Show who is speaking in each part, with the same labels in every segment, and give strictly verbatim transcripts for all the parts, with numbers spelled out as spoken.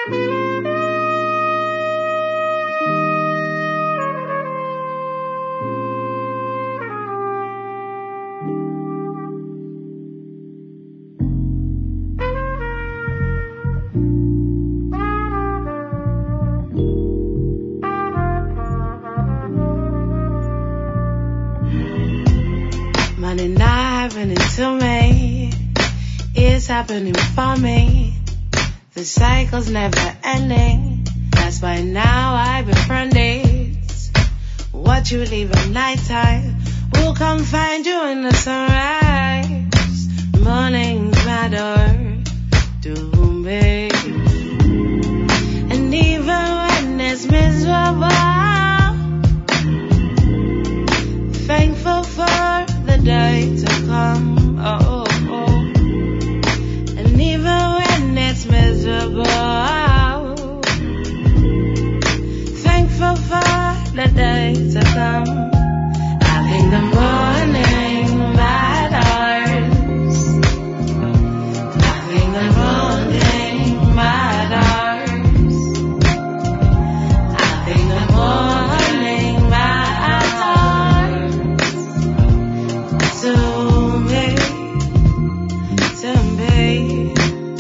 Speaker 1: Money not happening to me, it's happening for me. The cycle's never ending, that's why now I befriend it. What you leave at nighttime will come find you in the sunrise. Mornings matter to me, and even when it's miserable, thankful for the day to come, oh, oh, oh. And even when it's miserable, thankful for the day to come. I think the morning matters. I think the morning matters. I think the morning matters. To me, to me.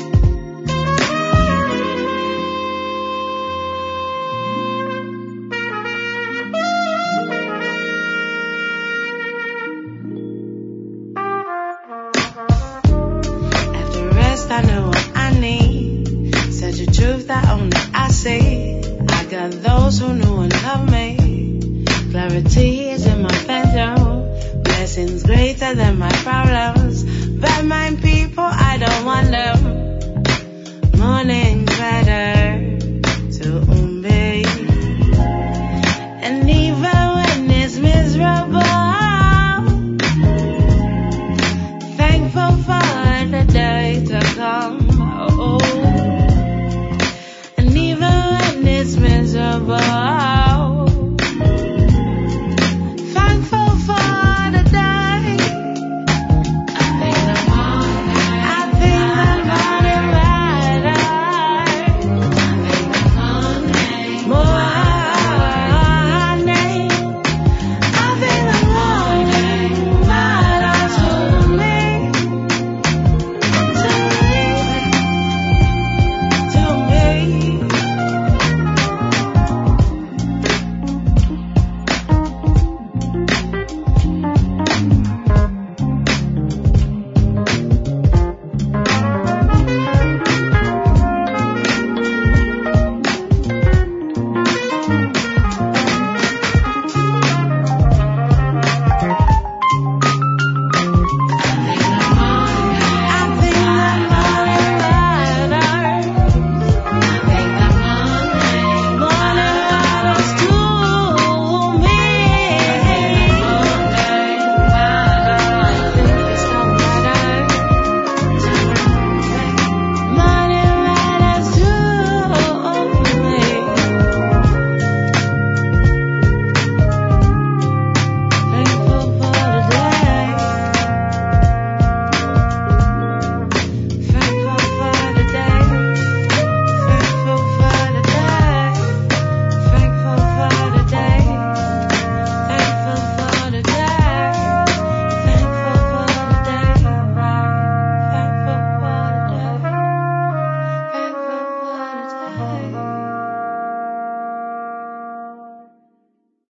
Speaker 1: After rest, I know what I need. Such a truth that only I see. I got those who knew and love me. Clarity is in my bedroom. Blessings greater than my problems. Bad mind people, I don't want them. Morning's better to me. And even when it's miserable, thankful for the day to come. Oh. And even when it's miserable, thankful for the day. I think the morning, I think the morning matters. I think the morning, morning. I think the morning matters to me, to me, to me. Thankful for the day.